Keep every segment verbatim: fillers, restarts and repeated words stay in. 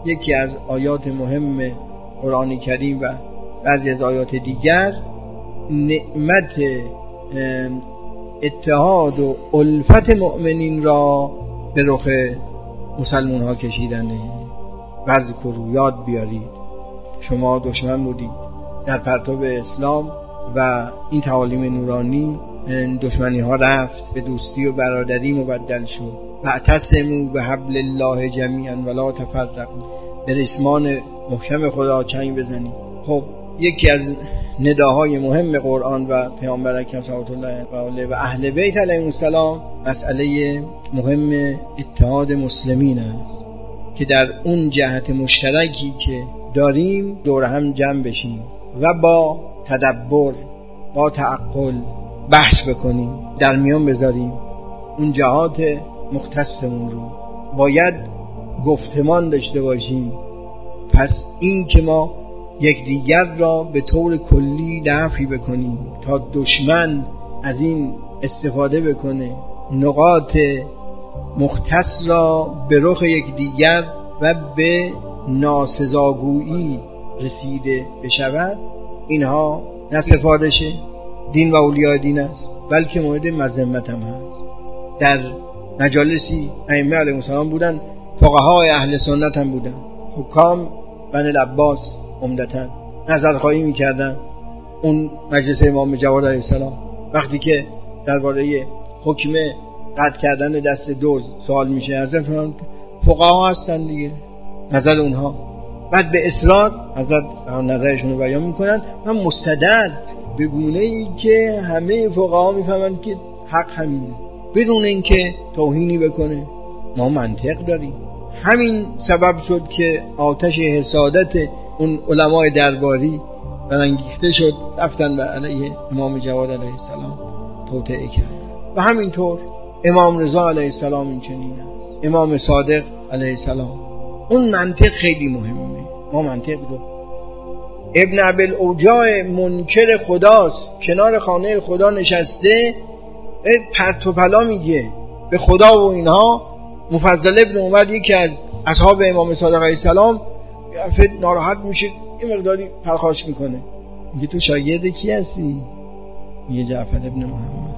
یکی از آیات مهم قرآن کریم و بعضی از آیات دیگر نعمت اتحاد و الفت مؤمنین را به رخ مسلمان ها کشیدنه. وذکروا، یاد بیارید شما دشمن بودید در پرتاب اسلام و این تعالیم نورانی دشمنی ها رفت، به دوستی و برادری مبدل شد. واعتصموا بحبل الله جمیعا ولا تفرقوا، به ریسمان محکم خدا چنگ بزنید. خب یکی از نداهای مهم قرآن و پیامبر اکرم صلوات الله علیه و اهل بیت علیهم السلام مسئله مهم اتحاد مسلمین است که در اون جهت مشترکی که داریم دور هم جمع بشیم و با تدبر، با تعقل بحث بکنیم، در میان بذاریم اون جهات مختصمون رو. باید گفتمان داشته باشیم. پس این که ما یکدیگر را به طور کلی دفع بکنیم تا دشمن از این استفاده بکنه، نقاط مختص را به رخ یکدیگر و به ناسزاگویی رسیده بشود، اینها نه سفارش دین و اولیاء دین است بلکه مورد مذمت هم هست. در مجالسی ائمه علیهم السلام بودن، فقهای اهل سنت هم بودن، حکام بنی العباس عمدتاً نظرخواهی میکردن. اون مجلس امام جواد علیه السلام وقتی که درباره حکم قطع کردن دست دزد سوال میشه، حضرت فرمودن فقها هستن دیگه، نظر اونها. بعد به اصرار حضرت نظرشون رو بیان میکنن و مستدل به گونه ای که همه فقها میفهمند که حق همینه، بدون اینکه توهینی بکنه. ما منطق داریم. همین سبب شد که آتش حسادت اون علمای درباری برانگیخته شد، رفتن به علیه امام جواد علیه السلام توطئه کرد. و همینطور امام رضا علیه السلام این چنین است، امام صادق علیه السلام. اون منطق خیلی مهمه. ما منطق رو ابن ابی‌الاوجاع منکر خداست، کنار خانه خدا نشسته پرت و پلا میگه به خدا و اینها. مفضل ابن عمر یکی از اصحاب امام صادق علیه السلام فد ناراحت میشه، این مقداری پرخاش میکنه، میگه تو شاگرد کی هستی؟ میگه جعفر ابن محمد.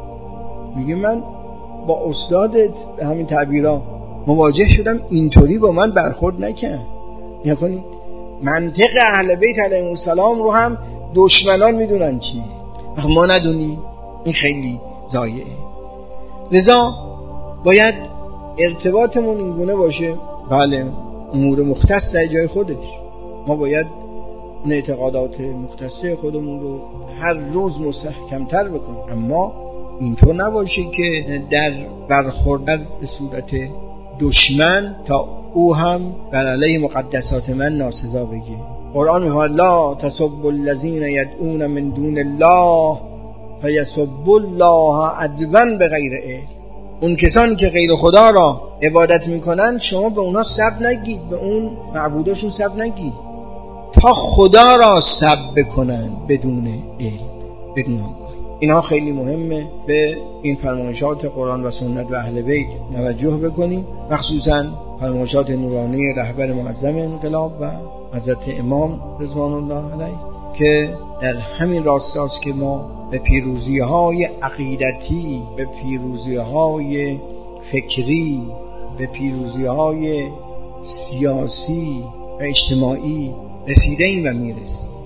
میگه من با استادت به همین تعبیرا مواجه شدم، اینطوری با من برخورد نکرد. نکنید منطق اهل بیت علیهم السلام رو هم دشمنان میدونن چی، ما ندونیم، این خیلی ضایعه. لذا باید ارتباطمون این گونه باشه. بله امور مختص در جای خودش، ما باید اون اعتقادات مختصه خودمون رو هر روز مستحکمتر بکنیم، اما اینطور نباشه که در برخورد به صورت دشمن تا او هم بر علیه مقدسات من ناسزا بگه. قرآن میگه لا تسبوا الذین یدعون من دون الله فیسبوا الله عدوا بغیر علم. اون کسانی که غیر خدا را عبادت میکنن شما به اونا سب نگید، به اون معبوداشون سب نگید تا خدا را سب بکنن بدون علم، بدون آگاهی. اینها خیلی مهمه. به این فرمایشات قرآن و سنت و اهل بیت توجه بکنیم، مخصوصا فرمایشات نورانی رهبر معظم انقلاب و حضرت امام رضوان الله علیه که در همین راستاست که ما به پیروزی‌های عقیدتی، به پیروزی‌های فکری، به پیروزی‌های سیاسی و اجتماعی رسیده ایم و میرسیم.